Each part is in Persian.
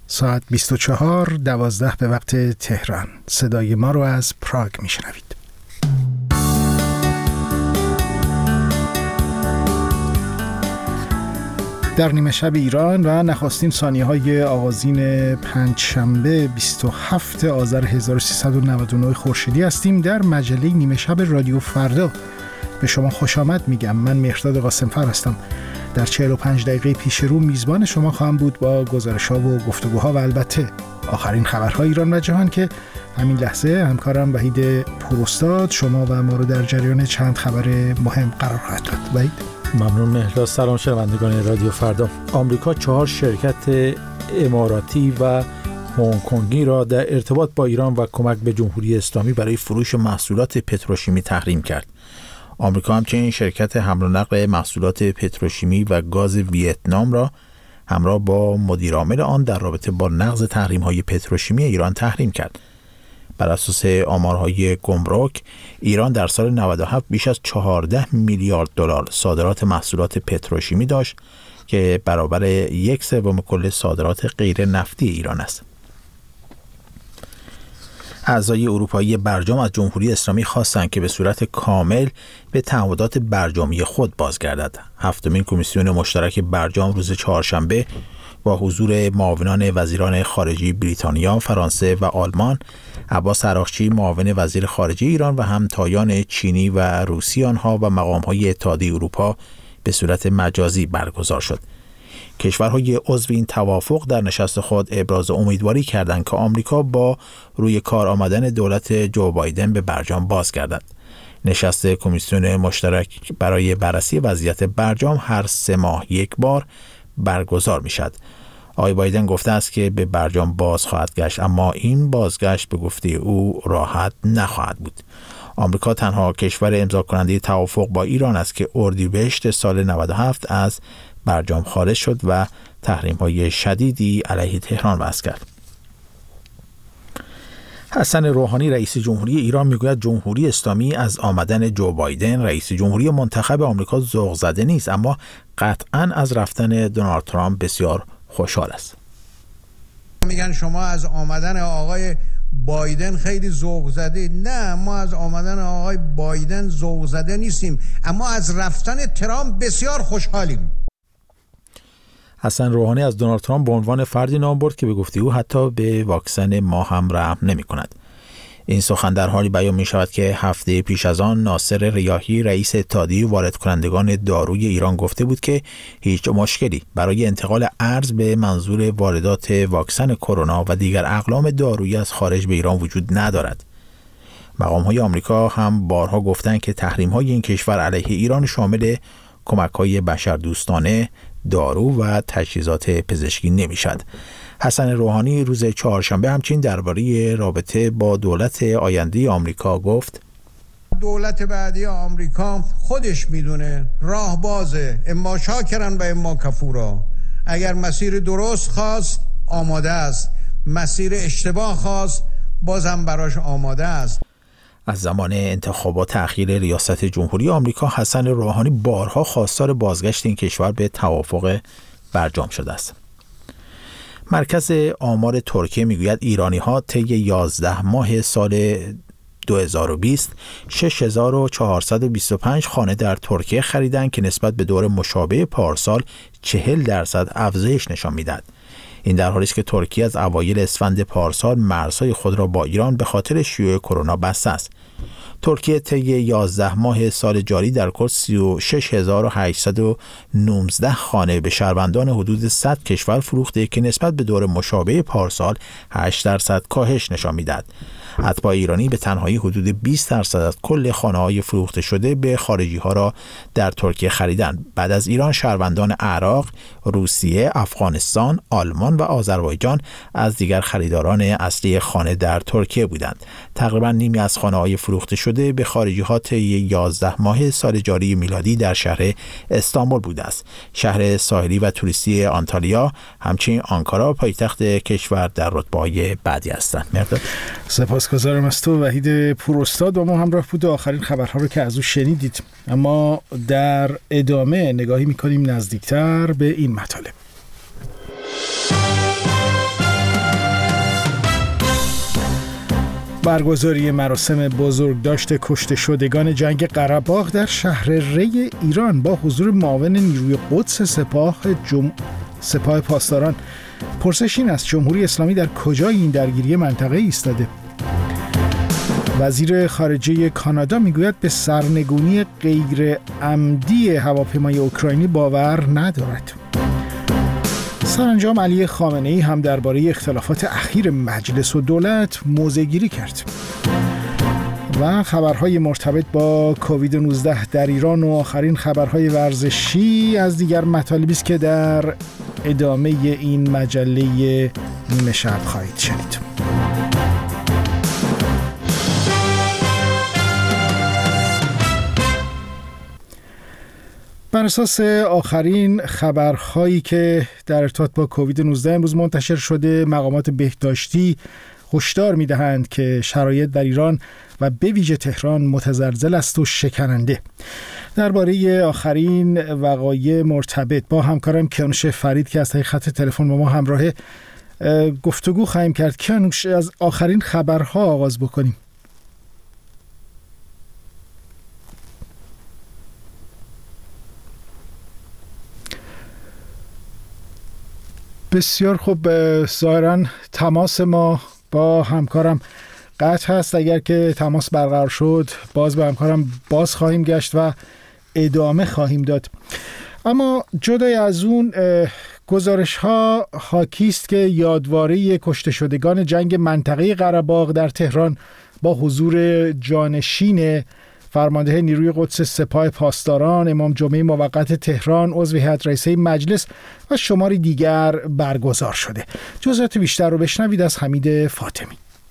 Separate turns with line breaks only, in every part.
ساعت 24:12 به وقت تهران. صدای ما رو از پراگ میشنوید. در نیمه شب ایران و نخستین ثانیه‌های آغازین پنجشنبه 27 آذر 1399 خورشیدی هستیم. در مجله نیمه شب رادیو فردا به شما خوش آمد میگم. من مهرداد قاسم‌فر هستم. در 45 دقیقه پیش رو میزبان شما خواهم بود با گزارش‌ها و گفتگوها و البته آخرین خبرهای ایران و جهان که همین لحظه همکارم وحید پوراستاد شما و ما رو در جریان چند خبر مهم قرار خواهد داد. وحید،
ممنون مهرداد. سلام شنوندگان رادیو فردا. آمریکا 4 شرکت اماراتی و هنگ کنگی را در ارتباط با ایران و کمک به جمهوری اسلامی برای فروش محصولات پتروشیمی تحریم کرد. آمریکا همچنین شرکت حمل و نقل محصولات پتروشیمی و گاز ویتنام را همراه با مدیرعامل آن در رابطه با نقض تحریم‌های پتروشیمی ایران تحریم کرد. بر اساس آمارهای گمرک، ایران در سال 97 بیش از 14 میلیارد دلار صادرات محصولات پتروشیمی داشت که برابر 1/3 کل صادرات غیر نفتی ایران است. اعضای اروپایی برجام از جمهوری اسلامی خواستند که به صورت کامل به تعهدات برجامی خود بازگردد. هفتمین کمیسیون مشترک برجام روز چهارشنبه با حضور معاونان وزیران خارجه بریتانیا، فرانسه و آلمان، عباس عراقچی معاون وزیر خارجه ایران و همتایان چینی و روسی آنها و مقام‌های اتحادیه اروپا به صورت مجازی برگزار شد. کشورهای عضو این توافق در نشست خود ابراز امیدواری کردند که آمریکا با روی کار آمدن دولت جو بایدن به برجام بازگردد. نشست کمیسیون مشترک برای بررسی وضعیت برجام هر 3 ماه یک بار برگزار می شود. آقای بایدن گفته است که به برجام باز خواهد گشت، اما این بازگشت به گفته او راحت نخواهد بود. آمریکا تنها کشور امضا کننده توافق با ایران است که اردیبهشت سال 97 از برجام خارج شد و تحریم‌های شدیدی علیه تهران وضع کرد. حسن روحانی رئیس جمهوری ایران میگوید جمهوری اسلامی از آمدن جو بایدن رئیس جمهوری منتخب آمریکا ذوق زده نیست، اما قطعاً از رفتن دونالد ترامپ بسیار خوشحال است.
میگن شما از آمدن آقای بایدن خیلی ذوق زده. نه، ما از آمدن آقای بایدن ذوق زده نیستیم، اما از رفتن ترامپ بسیار خوشحالیم.
حسن روحانی از دونالد ترامپ به عنوان فردی نام برد که به گفته او حتی به واکسن ما هم رحم نمی کند. این سخن در حالی بیان می شود که هفته پیش از آن ناصر ریاحی رئیس اتحادیه وارد کنندگان داروی ایران گفته بود که هیچ مشکلی برای انتقال ارز به منظور واردات واکسن کرونا و دیگر اقلام دارویی از خارج به ایران وجود ندارد. مقام‌های آمریکا هم بارها گفتند که تحریم‌های این کشور علیه ایران شامل کمک‌های بشردوستانه، دارو و تجهیزات پزشکی نمی‌شد. حسن روحانی روز چهارشنبه همچنین درباره رابطه با دولت آینده آمریکا گفت
دولت بعدی آمریکا خودش میدونه، راه بازه، اما شاکرن و اما کفورا. اگر مسیر درست خواست آماده است، مسیر اشتباه خواست بازم براش آماده است.
از زمان انتخابات اخیر ریاست جمهوری آمریکا حسن روحانی بارها خواستار بازگشت این کشور به توافق برجام شده است. مرکز آمار ترکیه میگوید ایرانی‌ها طی 11 ماه سال 2020 6425 خانه در ترکیه خریدند که نسبت به دور مشابه پارسال 40% افزایش نشان می‌دهد. این در حالی است که ترکیه از اوایل اسفند پارسال مرزهای خود را با ایران به خاطر شیوع کرونا بسته است. ترکیه طی 11 ماه سال جاری در کل 36819 خانه به شهروندان حدود 100 کشور فروخته که نسبت به دور مشابه پارسال 8% کاهش نشان می‌دهد. اتباع ایرانی به تنهایی حدود 20% از کل خانه‌های فروخته شده به خارجی‌ها را در ترکیه خریدند. بعد از ایران شهروندان عراق، روسیه، افغانستان، آلمان و آذربایجان از دیگر خریداران اصلی خانه در ترکیه بودند. تقریبا نیمی از خانه‌های فروخته شده به خارجی‌ها طی 11 ماه سال جاری میلادی در شهر استانبول بوده است. شهر ساحلی و توریستی آنتالیا همچنین آنکارا پایتخت کشور در رتبه‌های بعدی هستند.
سپاسگزارم از تو وحید پوراستاد. با ما همراه بود و آخرین خبرها رو که از او شنیدید. اما در ادامه نگاهی می‌کنیم نزدیکتر به این مطالب. برگزاری مراسم بزرگداشت کشته شدگان جنگ قره‌باغ در شهر ری ایران با حضور معاون نیروی قدس سپاه پاسداران. پرسش این است جمهوری اسلامی در کجای این درگیری منطقه ایستاده؟ وزیر خارجه کانادا میگوید به سرنگونی غیر عمدی هواپیمای اوکراینی باور ندارد. سرانجام علی خامنه‌ای هم درباره اختلافات اخیر مجلس و دولت موضع‌گیری کرد. و خبرهای مرتبط با کووید 19 در ایران و آخرین خبرهای ورزشی از دیگر مطالبی است که در ادامه این مجله نیمه شب خواهید شنید. بر اساس آخرین خبرهایی که در ارتباط با کووید 19 امروز منتشر شده، مقامات بهداشتی هشدار می‌دهند که شرایط در ایران و به ویژه تهران متزلزل است و شکننده. درباره آخرین وقایع مرتبط با همکارم کیانوش فرید که از طریق خط تلفن با ما همراهه گفتگو خواهیم کرد. کیانوش، از آخرین خبرها آغاز بکنیم. بسیار خوب، ظاهراً تماس ما با همکارم قطع هست. اگر که تماس برقرار شد باز به همکارم باز خواهیم گشت و ادامه خواهیم داد. اما جدای از اون گزارش ها حاکی است که یادواره کشته شدگان جنگ منطقه قره‌باغ در تهران با حضور جانشین فرمانده نیروی قدس سپاه پاسداران، امام جمعه موقت تهران، عضو هیئت رئیسه مجلس و شماری دیگر برگزار شده. جزئیات بیشتر رو بشنوید از حمید فاطمی.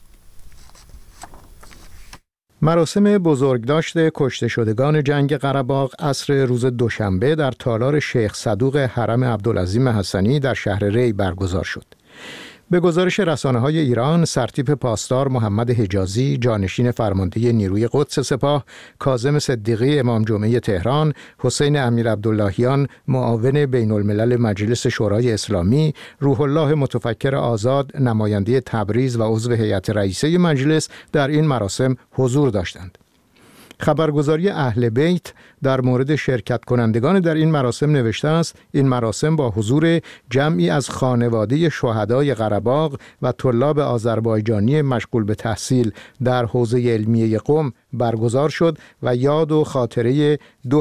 مراسم بزرگداشت کشته شدگان جنگ قره‌باغ عصر روز دوشنبه در تالار شیخ صدوق حرم عبدالعظیم حسنی در شهر ری برگزار شد. به گزارش رسانه‌های ایران، سرتیپ پاسدار محمد حجازی، جانشین فرمانده نیروی قدس سپاه، کاظم صدیقی امام جمعه تهران، حسین امیر عبداللهیان معاون بین الملل مجلس شورای اسلامی، روح الله متفکر آزاد نماینده تبریز و عضو هیئت رئیسه مجلس در این مراسم حضور داشتند. خبرگزاری اهل بیت در مورد شرکت کنندگان در این مراسم نوشته است: این مراسم با حضور جمعی از خانواده شهدای قره‌باغ و طلاب آذربایجانی مشغول به تحصیل در حوزه علمیه قم برگزار شد و یاد و خاطره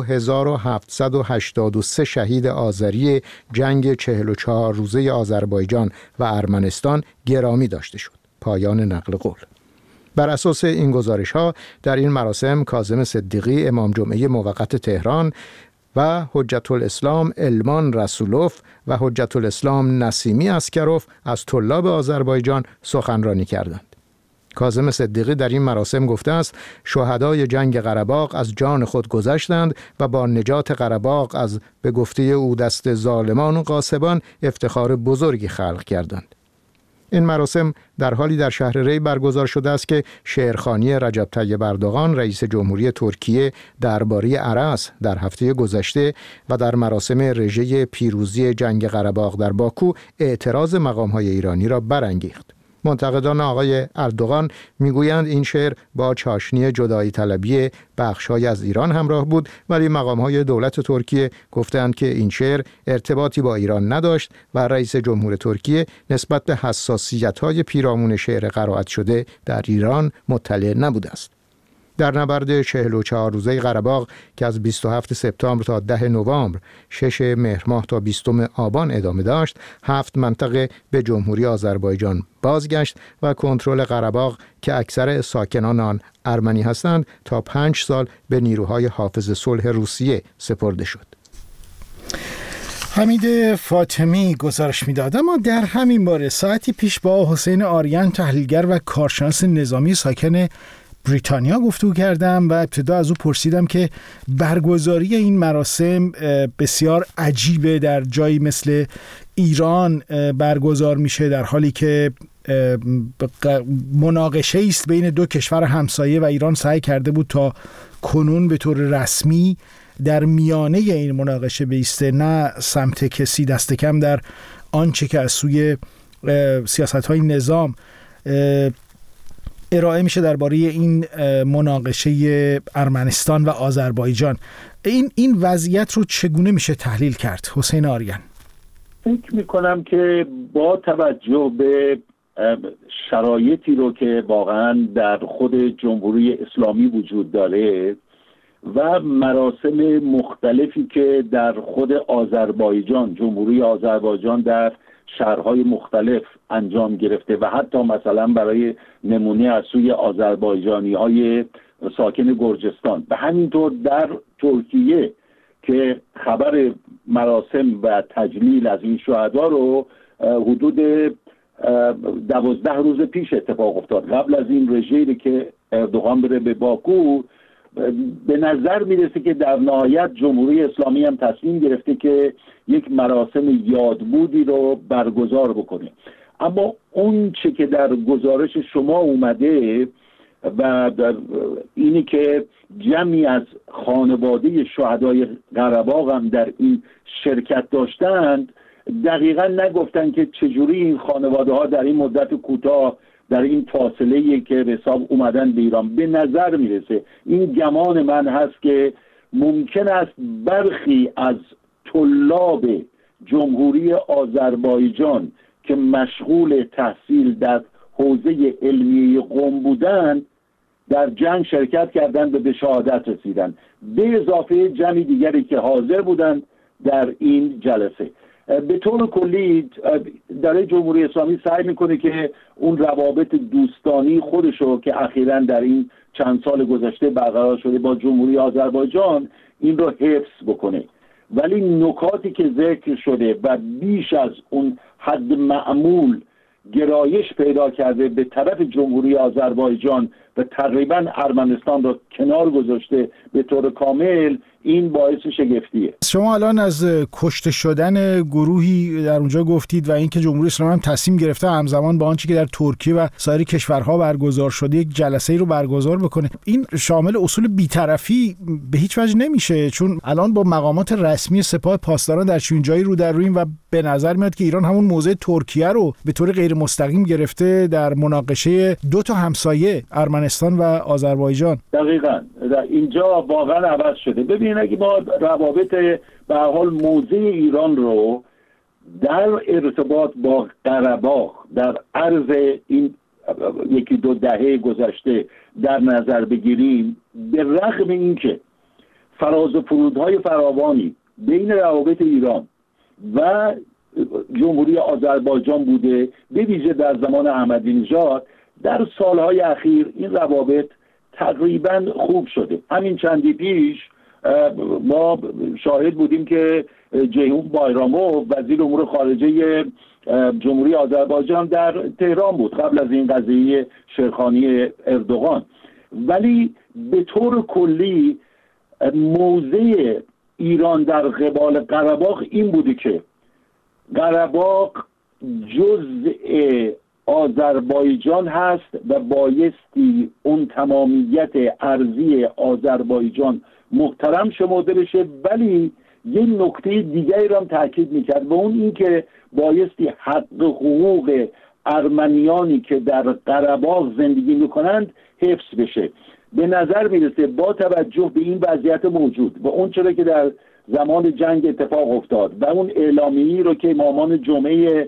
2783 شهید آذری جنگ 44 روزه آذربایجان و ارمنستان گرامی داشته شد. پایان نقل قول. بر اساس این گزارش‌ها در این مراسم کاظم صدیقی امام جمعه موقت تهران و حجت الاسلام المان رسولوف و حجت الاسلام نسیمی اسکروف از طلاب آذربایجان سخنرانی کردند. کاظم صدیقی در این مراسم گفته است شهدای جنگ قره‌باغ از جان خود گذشتند و با نجات قره‌باغ از به گفته او دست ظالمان و غاصبان افتخار بزرگی خلق کردند. این مراسم در حالی در شهر ری برگزار شده است که شعرخوانی رجب طیب اردوغان رئیس جمهوری ترکیه درباره ارس در هفته گذشته و در مراسم رژه پیروزی جنگ قره‌باغ در باکو اعتراض مقام‌های ایرانی را برانگیخت. منتقدان آقای اردوغان میگویند این شعر با چاشنی جدایی طلبی بخش‌های از ایران همراه بود، ولی مقام‌های دولت ترکیه گفتند که این شعر ارتباطی با ایران نداشت و رئیس جمهور ترکیه نسبت به حساسیت‌های پیرامون شعر قرائت شده در ایران مطلع نبوده است. در نبرد 44 روزه قره‌باغ که از 27 سپتامبر تا 10 نوامبر، 6 مهر ماه تا 20 آبان ادامه داشت، 7 منطقه به جمهوری آذربایجان بازگشت و کنترل قره‌باغ که اکثر ساکنان آن ارمنی هستند تا 5 سال به نیروهای حافظ صلح روسیه سپرده شد.
حمید فاطمی گزارش میداد. اما در همین باره ساعتی پیش با حسین آریان تحلیلگر و کارشناس نظامی ساکن بریتانیا گفتگو کردم و ابتدا از او پرسیدم که برگزاری این مراسم بسیار عجیبه در جایی مثل ایران برگزار میشه، در حالی که مناقشه است بین دو کشور همسایه و ایران سعی کرده بود تا کنون به طور رسمی در میانه این مناقشه بیسته، نه سمت کسی، دست کم در آنچه که از سوی سیاست‌های نظام ارائه میشه درباره این مناقشه ارمنستان و آذربایجان. این وضعیت رو چگونه میشه تحلیل کرد حسین آریان؟
فکر میکنم که با توجه به شرایطی رو که واقعا در خود جمهوری اسلامی وجود داره و مراسم مختلفی که در خود آذربایجان، جمهوری آذربایجان در شهرهای مختلف انجام گرفته و حتی مثلا برای نمونه از سوی آذربایجانی‌های ساکن گرجستان و همینطور در ترکیه که خبر مراسم و تجلیل از این شهدا رو حدود 12 روز پیش اتفاق افتاد، قبل از این رژیمی که اردوغان بره به باکو. به نظر میرسه که در نهایت جمهوری اسلامی هم تصمیم گرفته که یک مراسم یادبودی رو برگزار بکنه. اما اون چه که در گزارش شما اومده و اینی که جمعی از خانواده شهدای قره‌باغ هم در این شرکت داشتند، دقیقا نگفتن که چجوری این خانواده ها در این مدت کوتاه، در این فاصله‌ای که به حساب اومدن به ایران، به نظر میرسه، این گمان من هست که ممکن است برخی از طلاب جمهوری آذربایجان که مشغول تحصیل در حوزه علمیه قم بودند در جنگ شرکت کردند و به شهادت رسیدند، به اضافه جمعی دیگری که حاضر بودند در این جلسه. به طور کلی در جمهوری اسلامی سعی میکنه که اون روابط دوستانی خودشو که اخیراً در این چند سال گذشته برقرار شده با جمهوری آذربایجان این رو حفظ بکنه، ولی نکاتی که ذکر شده و بیش از اون حد معمول گرایش پیدا کرده به طرف جمهوری آذربایجان و تقریبا ارمنستان رو کنار گذاشته به طور کامل، این باعث شگفتیه.
شما الان از کشته شدن گروهی در اونجا گفتید و اینکه جمهوری اسلامی هم تصمیم گرفته همزمان با آنچه که در ترکیه و سایر کشورها برگزار شده یک جلسه‌ای رو برگزار بکنه. این شامل اصول بی‌طرفی به هیچ وجه نمیشه، چون الان با مقامات رسمی سپاه پاسداران در چنین جایی رو در رویم و به نظر میاد که ایران همون موضع ترکیه رو به طور غیر مستقیم گرفته در مناقشه دو تا همسایه ارمنستان و آذربایجان.
دقیقاً اینجا واقعا عوض شده. ببینید اگه ما روابط به حال موضع ایران رو در ارتباط با قره‌باغ در عرض این یکی دو دهه گذشته در نظر بگیریم، به رغم اینکه فراز و فرودهای فراوانی بین روابط ایران و جمهوری آذربایجان بوده، به ویژه در زمان احمدی نژاد، در سالهای اخیر این روابط تقریبا خوب شده. همین چندی پیش ما شاهد بودیم که جیهون بایراموف وزیر امور خارجه جمهوری آذربایجان در تهران بود قبل از این قضیه شیرخوانی اردوغان. ولی به طور کلی موضع ایران در قبال قره‌باغ این بوده که قره‌باغ جزء آذربایجان هست و بایستی اون تمامیت ارضی آذربایجان محترم شمرده بشه، ولی یه نکته دیگری رو هم تاکید میکرد و اون این که بایستی حق حقوق ارمنیانی که در قره‌باغ زندگی میکنند حفظ بشه. به نظر میرسه با توجه به این وضعیت موجود و اون چرا که در زمان جنگ اتفاق افتاد و اون اعلامیه‌ای رو که امامان جمعه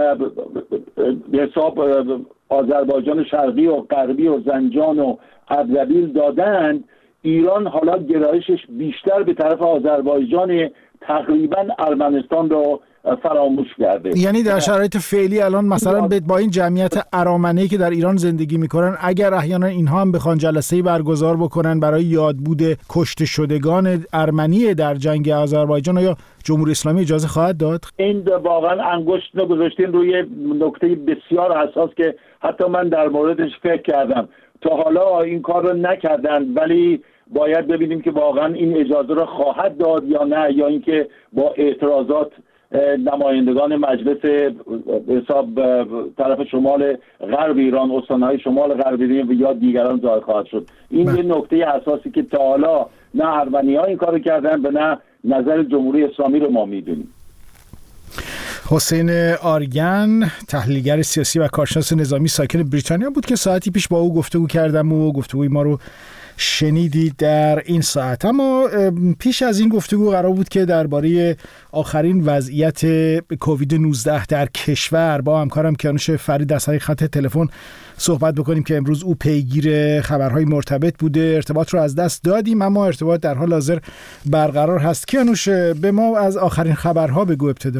به حساب آذربایجان شرقی و غربی و زنجان و اردبیل دادند، ایران حالا گرایشش بیشتر به طرف آذربایجان تقریبا ارمنستان رو فراموش کرده.
یعنی در شرایط فعلی الان مثلا با این جمعیت ارامنه‌ای که در ایران زندگی میکنن، اگر احیانا اینها هم بخوان جلسه‌ای برگزار بکنن برای یادبود کشته شدگان ارمنی در جنگ آذربایجان، یا جمهوری اسلامی اجازه خواهد داد؟ این
واقعا انگشت گذاشتین روی نکته بسیار حساس که حتی من در موردش فکر کردم. تا حالا این کار رو نکردن، ولی باید ببینیم که واقعا این اجازه رو خواهد داد یا نه، یا اینکه با اعتراضات نمایندگان مجلس حساب طرف شمال غرب ایران، استانهای شمال غرب ایران یا دیگران ظاهر خواهد شد. این یه نکته اساسی که تا حالا نه ارمنی‌ها این کارو کردن و نه نظر جمهوری اسلامی رو ما میدونیم.
حسین آرین، تحلیلگر سیاسی و کارشناس نظامی ساکن بریتانیا بود که ساعتی پیش با او گفتگو کردم و گفتگوی ما رو شنیدید در این ساعت. اما پیش از این گفتگو قرار بود که درباره آخرین وضعیت کووید 19 در کشور با همکارم کیانوش فرید از طریق خط تلفن صحبت بکنیم که امروز او پیگیر خبرهای مرتبط بوده. ارتباط رو از دست دادیم اما ارتباط در حال حاضر برقرار هست. کیانوش، به ما از آخرین خبرها بگو ابتدا.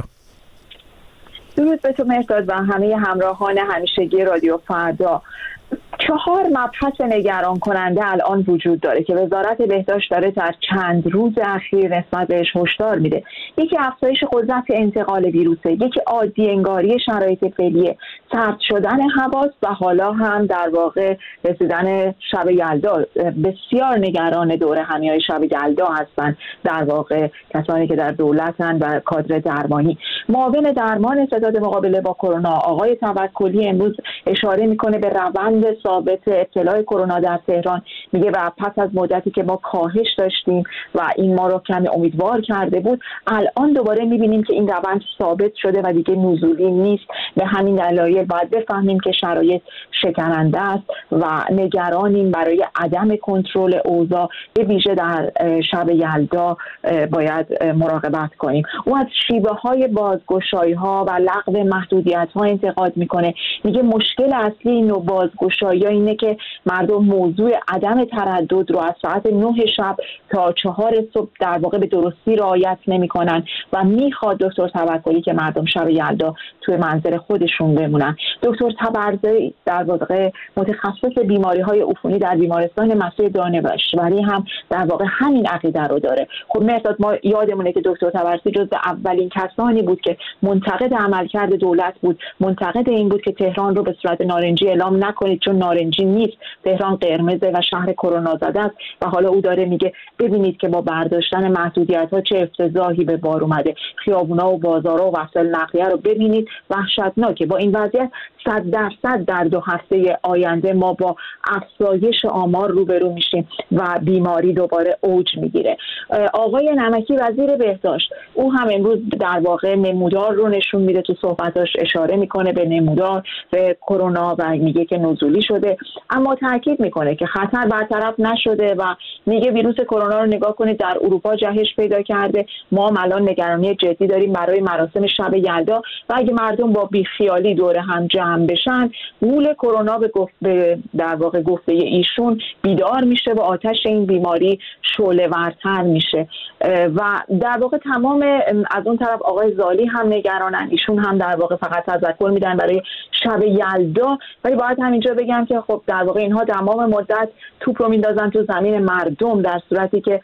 درود به تو مهرداد و همه همراهان همیشگی رادیو فردا. 4 مبحث نگران کننده الان وجود داره که وزارت بهداشت داره در چند روز اخیر نسبت بهش هشدار میده. یکی افزایش قدرت انتقال ویروسه، یکی عادی انگاری شرایط فعلی، سرد شدن هواست و حالا هم در واقع رسیدن شب یلدا. بسیار نگران دوره همیای شب یلدا هستن در واقع کسانی که در دولتن و کادر درمانی. معاون درمان ستاد مقابله با کرونا آقای توکلی امروز اشاره میکنه به روند ثابت ابتلای کرونا در تهران. میگه و پس از مدتی که ما کاهش داشتیم و این ما رو کمی امیدوار کرده بود، الان دوباره میبینیم که این روند ثابت شده و دیگه نزولی نیست. به همین دلایل باید بفهمیم که شرایط شکننده است و نگرانیم برای عدم کنترل اوضاع، به ویژه در شب یلدا باید مراقبت کنیم. او از شیوه های بازگشایی ها و لغو محدودیت ها انتقاد میکنه. میگه مشکل اصلی این نوع بازگشایی اینه که مردم موضوع عدم تردد رو از ساعت 9 شب تا 4 صبح در واقع به درستی رعایت نمی‌کنن و میخواد دکتر توکلی که مردم شب یلدا توی منزل خودشون بمونن. دکتر تبرزی در واقع متخصص بیماری‌های عفونی در بیمارستان مسیح دانشوری هم در واقع همین عقیده رو داره. خب مهرداد، ما یادمونه که دکتر تبرزی جزو اولین کسانی بود که منتقد عملکرد دولت بود، منتقد این بود که تهران رو به صورت نارنجی اعلام نکنید چون نارنجی نیست، تهران قرمزه و شهر کرونا زده است. و حالا او داره میگه ببینید که با برداشتن محدودیت‌ها چه افتضاحی به بار اومده. خیابونا و بازارها و وسایل نقلیه رو ببینید، وحشتناکه. با این وضعیت 100% در 2 هفته آینده ما با افزایش آمار روبرو میشیم و بیماری دوباره اوج میگیره. آقای نمکی وزیر بهداشت، او هم امروز در واقع نمودار رو نشون میده، تو صحبتاش اشاره میکنه به نمودار به کرونا و میگه که نزولی شده، اما تاکید میکنه که خطر برطرف نشده و میگه ویروس کرونا رو نگاه کنید در اروپا جهش پیدا کرده. ما هم الان نگرانی جدی داریم برای مراسم شب یلدا و اگه مردم با بیخیالی دور هم جمع بشن، گول کرونا به در واقع گفته ایشون بیدار میشه و آتش این بیماری شعله‌ورتر میشه. و در واقع تمام از اون طرف آقای زالی هم نگرانن، ایشون هم در واقع فقط تذکر میدن برای شب یلدا. ولی باید همینجا بگم که خب در واقع اینها تمام مدت توپ رو میندازن تو زمین مردم، در صورتی که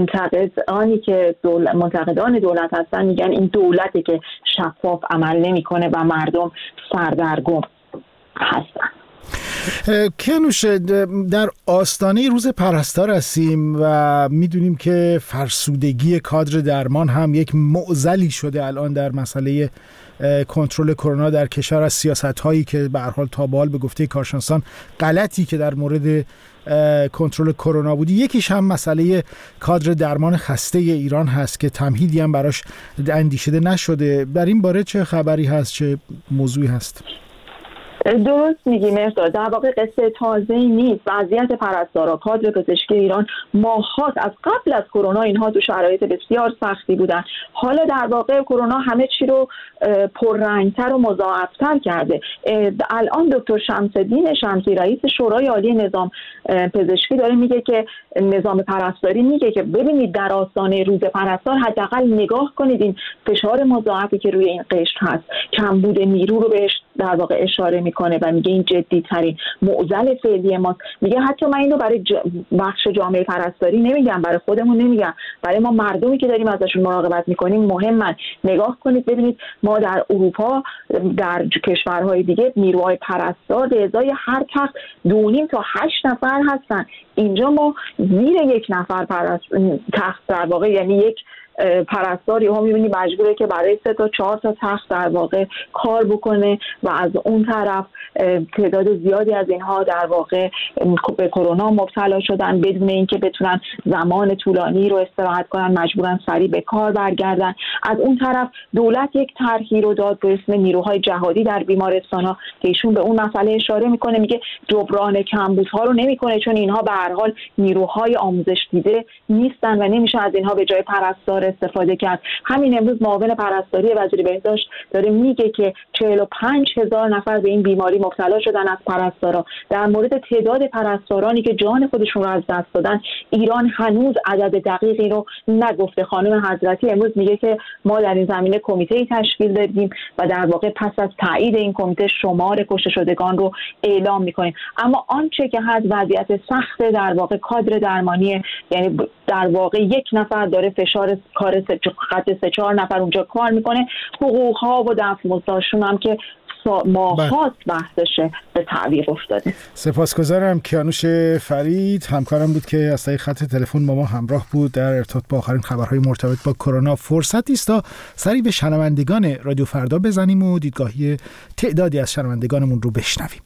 منتقدان دولت هستن میگن این دولتی که شفاف عمل نمیکنه و مردم سردرگم هستن.
کیانوش، در آستانه روز پرستار هستیم و میدونیم که فرسودگی کادر درمان هم یک معضلی شده الان در مسئله کنترل کرونا در کشور، از سیاست‌هایی که به هر حال تا به حال به گفته کارشناسان غلطی که در مورد کنترل کرونا بودی. یکیش هم مسئله کادر درمان خسته ایران هست که تمهیدی هم براش اندیشیده نشده. در این باره چه خبری هست، چه موضوعی هست؟
درست میگی مهرداد، در واقع قصه تازه‌ای نیست. وضعیت پرستارا، کادر پزشکی ایران ماهات از قبل از کرونا اینها تو شرایط بسیار سختی بودن. حالا در واقع کرونا همه چی رو پررنگتر و مضاعفتر کرده. الان دکتر شمس‌الدین شمسی رئیس شورای عالی نظام پزشکی داره میگه که نظام پرستاری میگه که ببینید در آستانه روز پرستار حداقل نگاه کنید این فشار مضاعفی که روی این قشر هست، کمبود نیرو رو بهش در واقع اشاره میکنه و میگه این جدی ترین معضل فعلی ماست. میگه حتی من اینو برای بخش جامعه پرستاری نمیگم، برای خودمون نمیگم، برای ما مردمی که داریم ازشون مراقبت میکنیم مهمن. نگاه کنید ببینید ما در اروپا، در کشورهای دیگه نیروهای پرستار به ازای هر تخت 2.5 تا 8 نفر هستن. اینجا ما زیر 1 نفر تخت در واقع، یعنی یک پرستاری هم می‌بینی مجبوره که برای 3 تا 4 تا تخت در واقع کار بکنه و از اون طرف تعداد زیادی از اینها در واقع به کرونا مبتلا شدن بدون اینکه بتونن زمان طولانی رو استراحت کنن، مجبورن سریع به کار برگردن. از اون طرف دولت یک طرحی رو داد به اسم نیروهای جهادی در بیمارستان‌ها که ایشون به اون مسئله اشاره میکنه، میگه جبران کمبودها رو نمیکنه چون اینها به هر حال نیروهای آموزش دیده نیستن و نمیشه از اینها به جای پرستار استفاده کرد. همین امروز معاون پرستاری وزیر بهداشت داره میگه که 45,000 نفر به این بیماری مبتلا شدن از پرستارا. در مورد تعداد پرستارانی که جان خودشون رو از دست دادن ایران هنوز عدد دقیقی رو نگفته. خانم حضرتی امروز میگه که ما در این زمینه کمیته‌ای تشکیل دادیم و در واقع پس از تایید این کمیته شمار کشته شدگان رو اعلام میکنیم. اما آنچه که هست وضعیت سخت در واقع کادر درمانی، یعنی در واقع یک نفر داره فشار کار خط 3-4 نفر اونجا کار میکنه. حقوق‌ها و دفع‌مزدشون هم که ماهات بحثشه به تعویق افتاده.
سپاسگزارم. کیانوش فرید همکارم بود که از طریق خط تلفن با ما همراه بود در ارتباط با آخرین خبرهای مرتبط با کرونا. فرصتی است تا سری به شنوندگان رادیو فردا بزنیم و دیدگاهی تعدادی از شنوندگانمون رو بشنویم.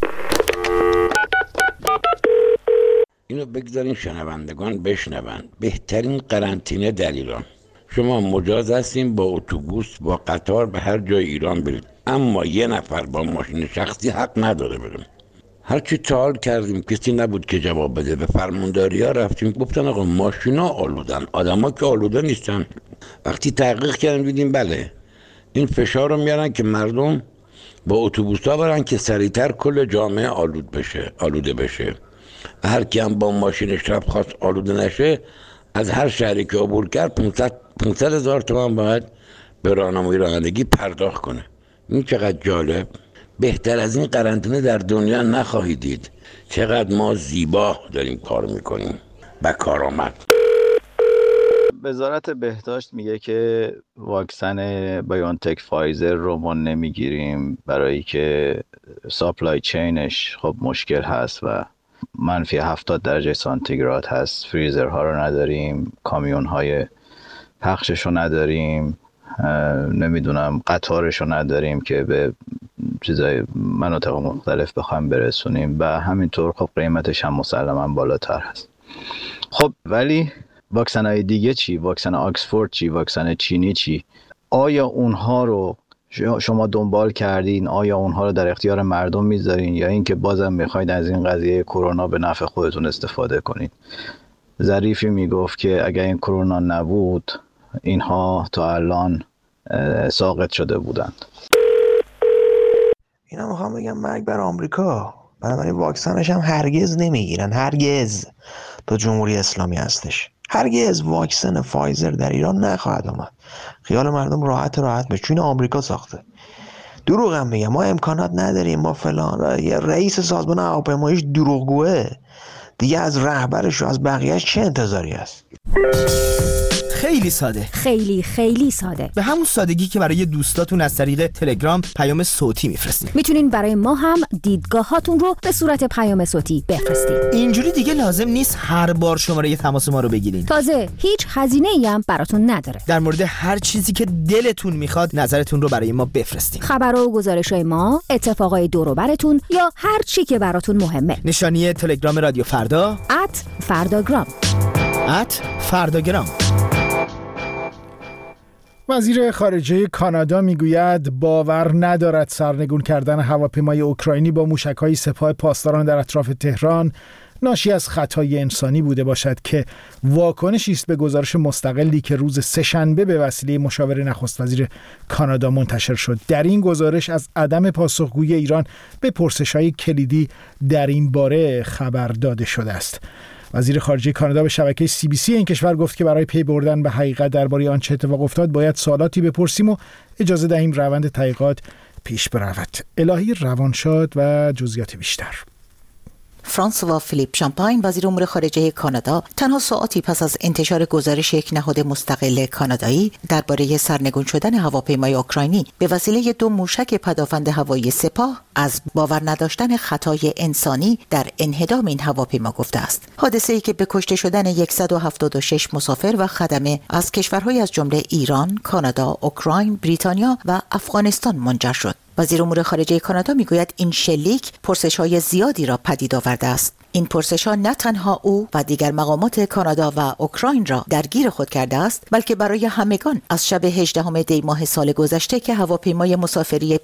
اینو بگذارین شنوندگان بشنون. بهترین قرنطینه در ایران. شما مجاز هستین با اتوبوس با قطار به هر جای ایران برید، اما یه نفر با ماشین شخصی حق نداره بریم. هرچی سوال کردیم کسی نبود که جواب بده. به فرمانداریا رفتیم گفتن آقا ماشینا آلودن، آدما که آلوده نیستن. وقتی تحقیق کردیم دیدیم بله این فشار رو میارن که مردم با اتوبوس‌ها برن که سریعتر کل جامعه آلوده بشه. هر کی هم با ماشینش رفت خواست آلوده نشه از هر شهری که عبور کرد 500,000 تومان باید به راهنمایی رانندگی پرداخت کنه. این چقدر جالب. بهتر از این قرنطینه در دنیا نخواهید دید. چقدر ما زیبا داریم کار میکنیم. با کارآمد.
وزارت بهداشت میگه که واکسن بایونتک فایزر رو ما نمیگیریم برای که ساپلای چینش خب مشکل هست و منفی 70 درجه سانتیگراد هست. فریزرها رو نداریم، کامیون های پخشش رو نداریم، نمیدونم قطارش رو نداریم که به چیزای مناطق مختلف بخوایم برسونیم و همینطور خب قیمتش هم مسلماً بالاتر هست. خب ولی واکسن های دیگه چی؟ واکسن آکسفورد چی؟ واکسن چینی چی؟ آیا اونها رو شما دنبال کردین؟ آیا اونها رو در اختیار مردم میذارین یا اینکه بازم میخواید از این قضیه کرونا به نفع خودتون استفاده کنین؟ ظریفی میگفت که اگر این کرونا نبود اینها تا الان ساقط شده بودند.
اینا میخوام بگم مرگ بر آمریکا، بنابراین واکسنش هم هرگز نمیگیرن. هرگز تا جمهوری اسلامی هستش. هرگز واکسن فایزر در ایران نخواهد آمد. خیال مردم راحت به چون آمریکا ساخته. دروغ هم میگم، ما امکانات نداریم، ما فلان. یه رئیس سازمان هواپیماییش دروغگوه دیگه، از رهبرش و از بقیه‌اش چه انتظاری است؟
خیلی ساده.
خیلی ساده.
به همون سادگی که برای دوستاتون از طریق تلگرام پیام صوتی میفرستین.
میتونین برای ما هم دیدگاهاتون رو به صورت پیام صوتی بفرستین.
اینجوری دیگه لازم نیست هر بار شماره تماس ما رو بگیرین.
تازه هیچ هزینه‌ای هم براتون نداره.
در مورد هر چیزی که دلتون میخواد نظرتون رو برای ما بفرستین.
خبرها و گزارش‌های ما، اتفاقای دور و براتون یا هر چی که براتون مهمه.
نشانی تلگرام رادیو فردا
@فرداگرام.
@فرداگرام.
وزیر خارجه کانادا میگوید باور ندارد سرنگون کردن هواپیمای اوکراینی با موشک‌های سپاه پاسداران در اطراف تهران ناشی از خطای انسانی بوده باشد که واکنشی است به گزارش مستقلی که روز سه‌شنبه به وسیله مشاور نخست وزیر کانادا منتشر شد. در این گزارش از عدم پاسخگویی ایران به پرسش‌های کلیدی در این باره خبر داده شده است. وزیر خارجه کانادا به شبکه CBC این کشور گفت که برای پی بردن به حقیقت درباره آنچه اتفاق افتاد باید سوالاتی بپرسیم و اجازه دهیم روند تحقیقات پیش برود. الهی روانشاد و جزئیات بیشتر.
فرانسوا فیلیپ شامپاین وزیر امور خارجه کانادا تنها ساعاتی پس از انتشار گزارش یک نهاد مستقل کانادایی درباره سرنگون شدن هواپیمای اوکراینی به وسیله 2 موشک پدافند هوایی سپاه از باور نداشتن خطای انسانی در انهدام این هواپیما گفته است. حادثه‌ای که به کشته شدن 176 مسافر و خدمه از کشورهای از جمله ایران، کانادا، اوکراین، بریتانیا و افغانستان منجر شد. وزیر امور خارجه کانادا میگوید این شلیک پرسش‌های زیادی را پدید آورده است. این پرسش‌ها نه تنها او و دیگر مقامات کانادا و اوکراین را درگیر خود کرده است، بلکه برای همگان از شب 18 دی ماه سال گذشته که هواپیمای مسافری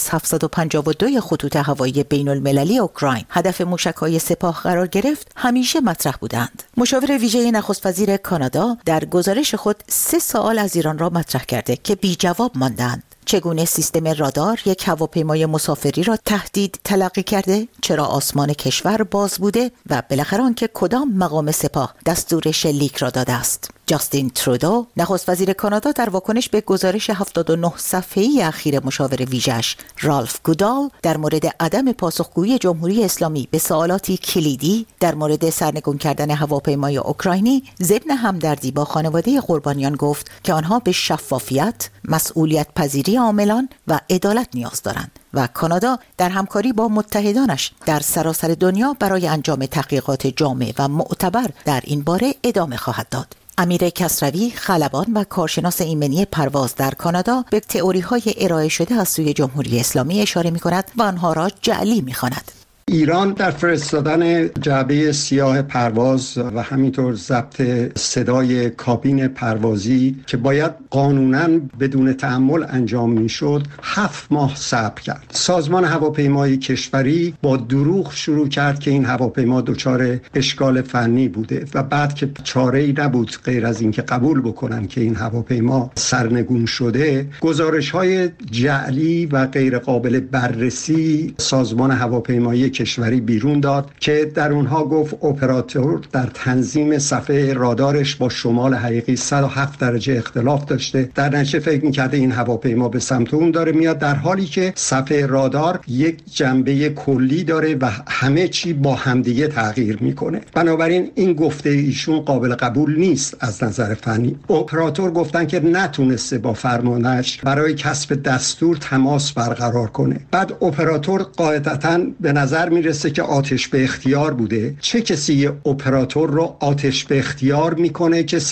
PS-752 خطوط هوایی بین‌المللی اوکراین هدف موشک‌های سپاه قرار گرفت همیشه مطرح بودند. مشاور ویژه نخست وزیر کانادا در گزارش خود 3 سوال از ایران را مطرح کرده که بی جواب ماندند. چگونه سیستم رادار یک هواپیمای مسافری را تهدید تلقی کرده؟ چرا آسمان کشور باز بوده؟ و بالاخره آنکه کدام مقام سپاه دستور شلیک را داده است؟ جاستین ترودو، نخست وزیر کانادا، در واکنش به گزارش 79 صفحه‌ای اخیر مشاور ویژه‌اش رالف گودال در مورد عدم پاسخگویی جمهوری اسلامی به سوالاتی کلیدی در مورد سرنگون کردن هواپیمای اوکراینی، ضمن همدردی با خانواده قربانیان گفت که آنها به شفافیت، مسئولیت پذیری عاملان و عدالت نیاز دارند و کانادا در همکاری با متحدانش در سراسر دنیا برای انجام تحقیقات جامع و معتبر در این باره ادامه خواهد داد. امیر کسروی، خلبان و کارشناس ایمنی پرواز در کانادا، به تئوری‌های ارائه شده از سوی جمهوری اسلامی اشاره می‌کند و آنها را جعلی می‌خواند.
ایران در فرستادن جعبه سیاه پرواز و همینطور ضبط صدای کابین پروازی که باید قانوناً بدون تأمل انجام میشد 7 ماه صبر کرد. سازمان هواپیمایی کشوری با دروغ شروع کرد که این هواپیما دچار اشکال فنی بوده و بعد که چاره‌ای نبود غیر از اینکه قبول بکنن که این هواپیما سرنگون شده، گزارش‌های جعلی و غیر قابل بررسی سازمان هواپیمایی کشوری بیرون داد که در اونها گفت اپراتور در تنظیم صفحه رادارش با شمال حقیقی 107 درجه اختلاف داشته. در نتیجه فکر می‌کرده این هواپیما به سمت اون داره میاد، در حالی که صفحه رادار یک جنبه کلی داره و همه چی با همدیگه تغییر میکنه. بنابراین این گفته ایشون قابل قبول نیست از نظر فنی. اپراتور گفتن که نتونسته با فرمانش برای کسب دستور تماس برقرار کنه. بعد اپراتور قاعدتاً به نظر میرسه که آتش به اختیار بوده. چه کسی اپراتور رو آتش به اختیار میکنه که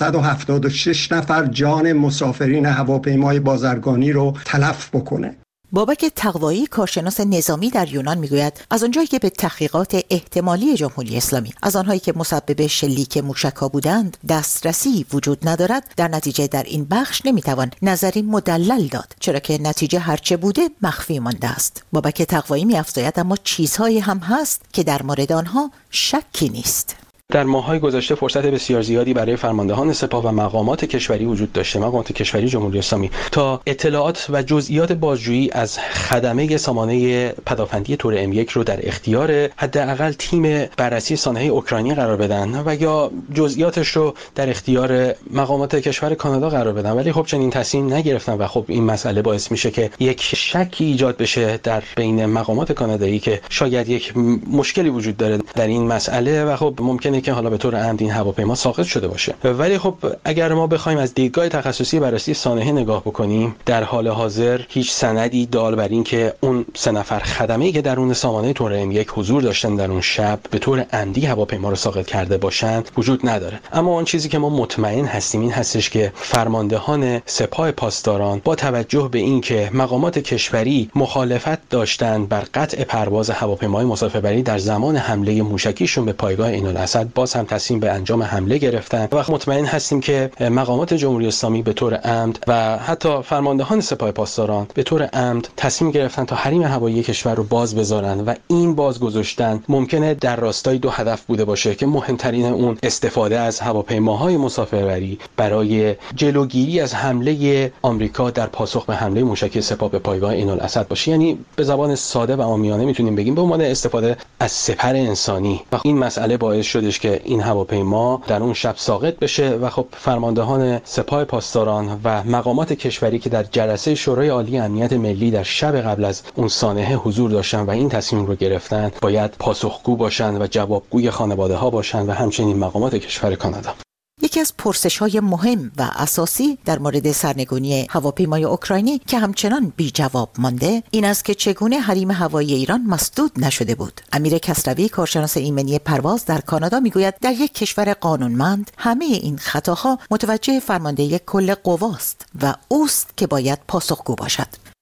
176 نفر جان مسافرین هواپیمای بازرگانی رو تلف بکنه؟
بابک تقوایی، کارشناس نظامی در یونان، میگوید از آنجایی که به تحقیقات احتمالی جمهوری اسلامی از آنهایی که مسبب شلیک موشک‌ها بودند دسترسی وجود ندارد، در نتیجه در این بخش نمیتوان نظری مدلل داد، چرا که نتیجه هرچه بوده مخفی مانده است. بابک تقوایی می‌افزاید اما چیزهایی هم هست که در مورد آنها شکی نیست.
در ماه‌های گذشته فرصت بسیار زیادی برای فرماندهان سپاه و مقامات کشوری وجود داشته، مقامات کشوری جمهوری اسلامی، تا اطلاعات و جزئیات بازجویی از خدمه سامانه پدافندی تور M1 رو در اختیار حداقل تیم بررسی سانحه اوکراینی قرار بدن و یا جزئیاتش رو در اختیار مقامات کشور کانادا قرار بدن، ولی خب چنین تصمیم نگرفتن و خب این مسئله باعث میشه که یک شکی ایجاد بشه در بین مقامات کانادایی که شاید یک مشکلی وجود داره در این مسئله و خب ممکنه که حالا به طور عمد این هواپیما ساقط شده باشه. ولی خب اگر ما بخوایم از دیدگاه تخصصی بررسی سانحه نگاه بکنیم، در حال حاضر هیچ سندی دال بر این که اون 3 نفر خدمه‌ای که درون سامانه تور M1 حضور داشتن در اون شب به طور عمدی هواپیما رو ساقط کرده باشند وجود نداره. اما اون چیزی که ما مطمئن هستیم این هستش که فرماندهان سپاه پاسداران با توجه به این که مقامات کشوری مخالفت داشتند بر قطع پرواز هواپیمای مسافربری در زمان حمله موشکیشون به پایگاه عین‌الاسد، باز هم تصمیم به انجام حمله گرفتن و مطمئن هستیم که مقامات جمهوری اسلامی به طور عمد و حتی فرماندهان سپاه پاسداران به طور عمد تصمیم گرفتن تا حریم هوایی کشور رو باز بذارن و این باز گذاشتن ممکنه در راستای 2 هدف بوده باشه که مهمترین اون استفاده از هواپیماهای مسافربری برای جلوگیری از حمله آمریکا در پاسخ به حمله موشکی سپاه به پایگاه عین‌الاسد باشه. یعنی به زبان ساده و عامیانه میتونیم بگیم به عنوان استفاده از سپر انسانی و این مسئله باعث شدش که این هواپیما در اون شب ساقط بشه و خب فرماندهان سپاه پاسداران و مقامات کشوری که در جلسه شورای عالی امنیت ملی در شب قبل از اون سانحه حضور داشتن و این تصمیم رو گرفتن باید پاسخگو باشن و جوابگوی خانواده ها باشن و همچنین مقامات کشور کانادا.
یکی از پرسش‌های مهم و اساسی در مورد سرنگونی هواپیمای اوکراینی که همچنان بی جواب مانده این است که چگونه حریم هوایی ایران مسدود نشده بود. امیر کسروی، کارشناس ایمنی پرواز در کانادا، میگوید در یک کشور قانونمند همه این خطاها متوجه فرمانده کل قواست و اوست که باید پاسخگو باشد.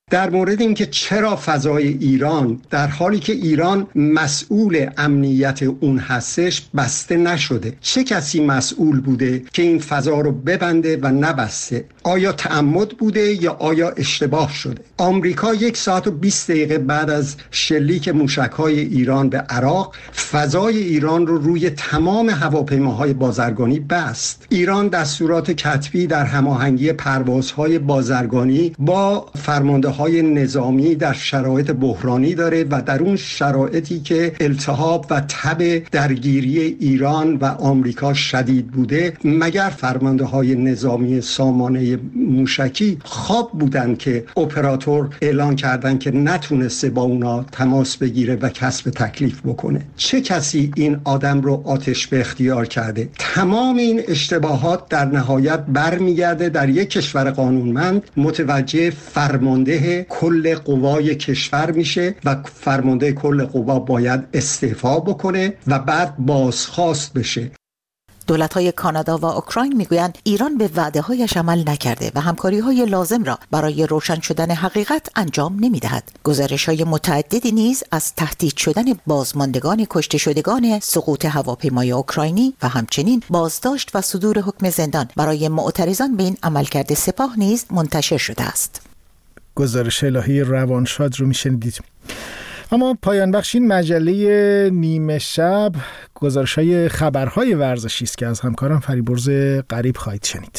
در مورد اینکه چرا فضای ایران در حالی که ایران مسئول امنیت اون هستش بسته نشده. چه کسی مسئول بوده که این فضا رو ببنده و نبسته؟ آیا تعمد بوده یا آیا اشتباه شده؟ آمریکا 1 ساعت و 20 دقیقه بعد از شلیک موشک‌های ایران به عراق فضای ایران رو روی تمام هواپیماهای بازرگانی بست. ایران دستورات کتبی در هماهنگی پروازهای بازرگانی با فرمانده‌های نظامی در شرایط بحرانی داره و در اون شرایطی که التهاب و تب درگیری ایران و آمریکا شدید بوده، مگر فرمانده‌های نظامی سامانه موشکی خواب بودن که اپراتور اعلان کردن که نتونسته با اونا تماس بگیره و کسب تکلیف بکنه؟ چه کسی این آدم رو آتش به اختیار کرده؟ تمام این اشتباهات در نهایت برمیگرده در یک کشور قانونمند متوجه فرمانده کل قوای کشور میشه و فرمانده کل قوا باید استعفا بکنه و بعد بازخواست بشه.
دولت‌های کانادا و اوکراین میگویند ایران به وعده‌هایش عمل نکرده و همکاری‌های لازم را برای روشن شدن حقیقت انجام نمی‌دهد. گزارش‌های متعددی نیز از تهدید شدن بازماندگان کشته شدگان سقوط هواپیمای اوکراینی و همچنین بازداشت و صدور حکم زندان برای معترضان به این عملکرد سپاه نیز منتشر شده است.
گزارش الهی روانشاد رو میشنیدید. اما پایان بخش این مجله نیمه شب گزارش‌های خبرهای ورزشی است که از همکارم فریبرز غریب خواهید شنید.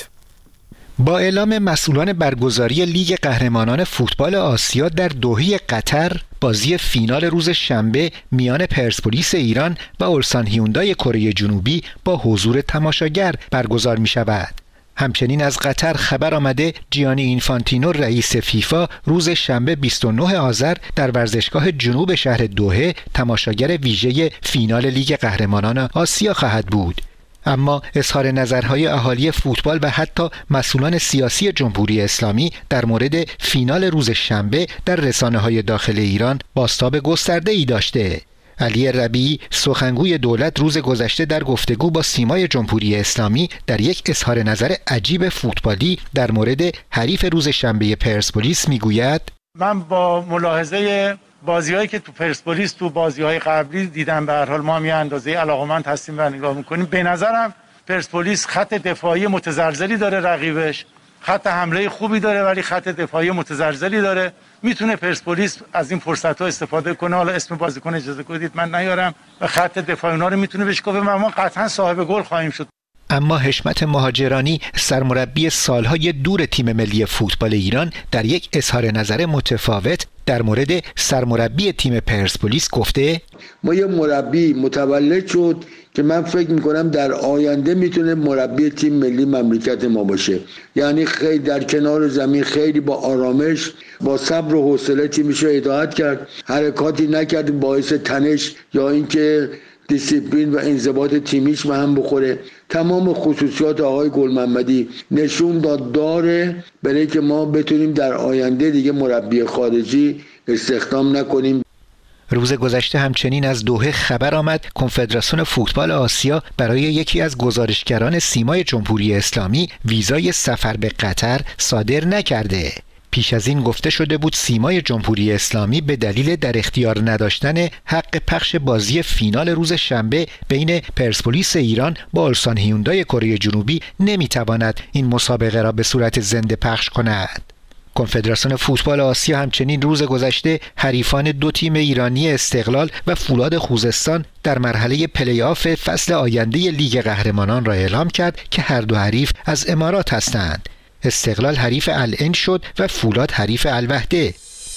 با اعلام مسئولان برگزاری لیگ قهرمانان فوتبال آسیا در دوحه قطر، بازی فینال روز شنبه میان پرسپولیس ایران و اولسان هیوندای کره جنوبی با حضور تماشاگر برگزار می شود. همچنین از قطر خبر آمده جیانی اینفانتینو رئیس فیفا روز شنبه 29 آذر در ورزشگاه جنوب شهر دوحه تماشاگر ویژه فینال لیگ قهرمانان آسیا خواهد بود. اما اظهار نظرهای اهالی فوتبال و حتی مسئولان سیاسی جمهوری اسلامی در مورد فینال روز شنبه در رسانه‌های داخل ایران بازتاب گسترده‌ای داشته. علی ربیعی سخنگوی دولت روز گذشته در گفتگو با سیمای جمهوری اسلامی در یک اظهار نظر عجیب فوتبالی در مورد حریف روز شنبه پرسپولیس میگوید:
من با ملاحظه بازی‌هایی که تو پرسپولیس تو بازی‌های قبلی دیدم، به هر حال ما هم یه اندازه علاقه‌مند هستیم و نگاه می‌کنیم، به نظرم پرسپولیس خط دفاعی متزلزلی داره، رقیبش خط حمله خوبی داره ولی خط دفاعی متزلزلی داره. میتونه پرسپولیس از این فرصت‌ها استفاده کنه. حالا اسم بازیکن اجازه بدید من نیارم و خط دفاعی اونا رو میتونه بشکافه و ما قطعا صاحب گل خواهیم شد.
اما حشمت مهاجرانی سرمربی سالهای دور تیم ملی فوتبال ایران در یک اظهار نظر متفاوت در مورد سرمربی تیم پرسپولیس گفته:
ما یه مربی متولد شد که من فکر میکنم در آینده میتونه مربی تیم ملی مملکت ما باشه. یعنی خیلی در کنار زمین خیلی با آرامش، با صبر و حوصله تیمش رو هدایت کرد، حرکاتی نکرد باعث تنش یا اینکه دیسیپلین و انضباط تیمیش به هم بخوره. تمام خصوصیات آقای گلمحمدی نشون داره برای که ما بتونیم در آینده دیگه مربی خارجی استخدام نکنیم.
روز گذشته همچنین از دوحه خبر آمد کنفدراسیون فوتبال آسیا برای یکی از گزارشگران سیمای جمهوری اسلامی ویزای سفر به قطر صادر نکرده. پیش از این گفته شده بود سیمای جمهوری اسلامی به دلیل در اختیار نداشتن حق پخش بازی فینال روز شنبه بین پرسپولیس ایران با اولسان هیوندای کره جنوبی نمیتواند این مسابقه را به صورت زنده پخش کند. کنفدراسیون فوتبال آسیا همچنین روز گذشته حریفان دو تیم ایرانی استقلال و فولاد خوزستان در مرحله پلی آف فصل آینده لیگ قهرمانان را اعلام کرد که هر دو حریف از امارات هستند. استقلال حریف العین شد و فولاد حریف الوحده.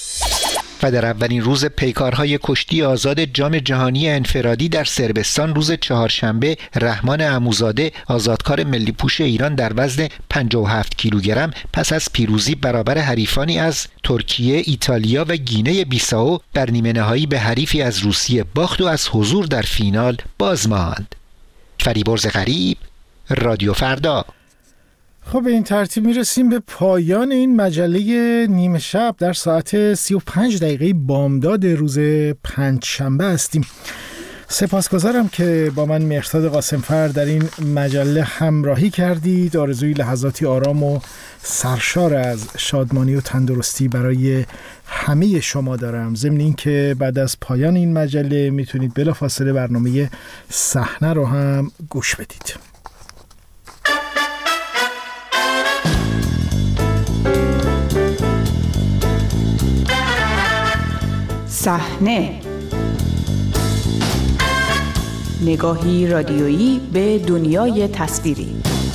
و در اولین روز پیکارهای کشتی آزاد جام جهانی انفرادی در صربستان روز چهارشنبه رحمان عموزاده آزادکار ملی پوش ایران در وزن 57 کیلوگرم پس از پیروزی برابر حریفانی از ترکیه، ایتالیا و گینه بیساو در نیمه نهایی به حریفی از روسیه باخت و از حضور در فینال باز ماند. فریبرز غریب، رادیو فردا.
خب به این ترتیب میرسیم به پایان این مجله نیمه شب. در ساعت 35 دقیقه بامداد روز پنجشنبه هستیم. سپاسگزارم که با من مهرداد قاسمفر در این مجله همراهی کردید. آرزوی لحظاتی آرام و سرشار از شادمانی و تندرستی برای همه شما دارم. ضمن این که بعد از پایان این مجله میتونید بلافاصله برنامه صحنه رو هم گوش بدید.
صحنه، نگاهی رادیویی به دنیای تصویری.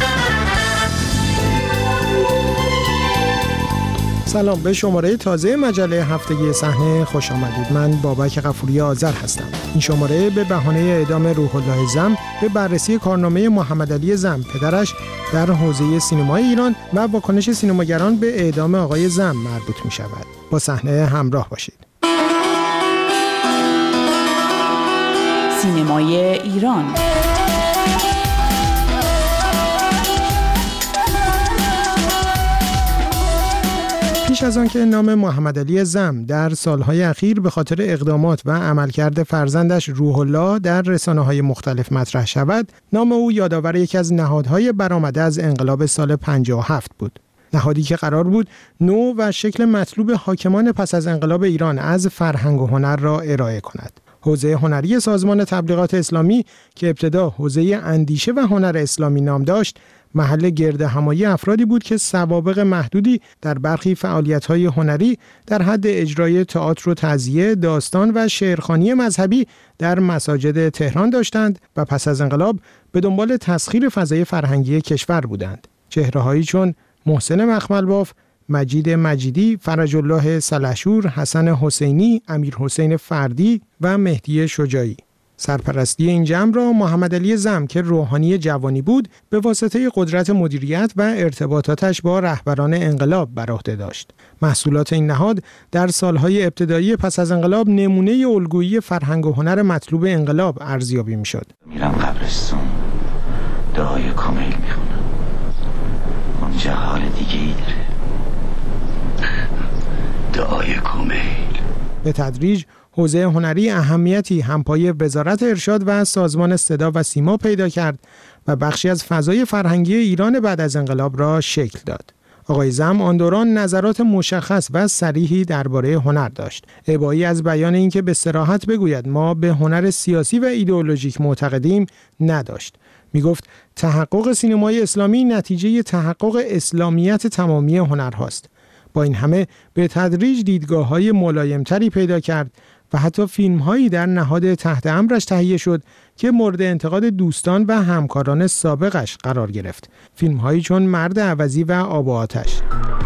سلام، به شماره تازه مجله هفتگی صحنه خوش آمدید. من بابک غفوری آذر هستم. این شماره به بهانه اعدام روح الله زم به بررسی کارنامه محمد علی زم پدرش در حوزه سینمای ایران و واکنش سینماگران به اعدام آقای زم مربوط می شود. با صحنه همراه باشید.
سینمای ایران.
پیش از آن که نام محمد علی زم در سالهای اخیر به خاطر اقدامات و عملکرد فرزندش روح الله در رسانه‌های مختلف مطرح شود، نام او یادآور یکی از نهادهای برآمده از انقلاب سال 57 بود. نهادی که قرار بود نوع و شکل مطلوب حاکمان پس از انقلاب ایران از فرهنگ و هنر را ارائه کند. حوزه هنری سازمان تبلیغات اسلامی که ابتدا حوزه اندیشه و هنر اسلامی نام داشت، محل گرد همایی افرادی بود که سوابق محدودی در برخی فعالیت‌های هنری در حد اجرای تئاتر و تعزیه، داستان و شعرخوانی مذهبی در مساجد تهران داشتند و پس از انقلاب به دنبال تسخیر فضای فرهنگی کشور بودند. چهره‌هایی چون محسن مخملباف، مجید مجیدی، فرج الله سلحشور، حسن حسینی، امیر حسین فردی و مهدی شجاعی. سرپرستی این جمع را محمد علی زم که روحانی جوانی بود به واسطه قدرت مدیریت و ارتباطاتش با رهبران انقلاب بر عهده داشت. محصولات این نهاد در سالهای ابتدایی پس از انقلاب نمونه الگویی فرهنگ و هنر مطلوب انقلاب ارزیابی می‌شد.
میرم قبرستون، دعای کامل میخونم. اونجا حال دیگه ای داره. دعای کامل.
به تدریج حوزه هنری اهمیتی همپای وزارت ارشاد و سازمان صدا و سیما پیدا کرد و بخشی از فضای فرهنگی ایران بعد از انقلاب را شکل داد. آقای زم آن دوران نظرات مشخص و صریحی درباره هنر داشت. ابایی از بیان اینکه به صراحت بگوید ما به هنر سیاسی و ایدئولوژیک معتقدیم نداشت. میگفت تحقق سینمای اسلامی نتیجه تحقق اسلامیت تمامی هنرهاست. با این همه به تدریج دیدگاه‌های ملایم‌تری پیدا کرد و حتی فیلم‌هایی در نهاد تحت امرش تهیه شد که مورد انتقاد دوستان و همکاران سابقش قرار گرفت. فیلم‌هایی چون مرد عوضی و آب و آتش.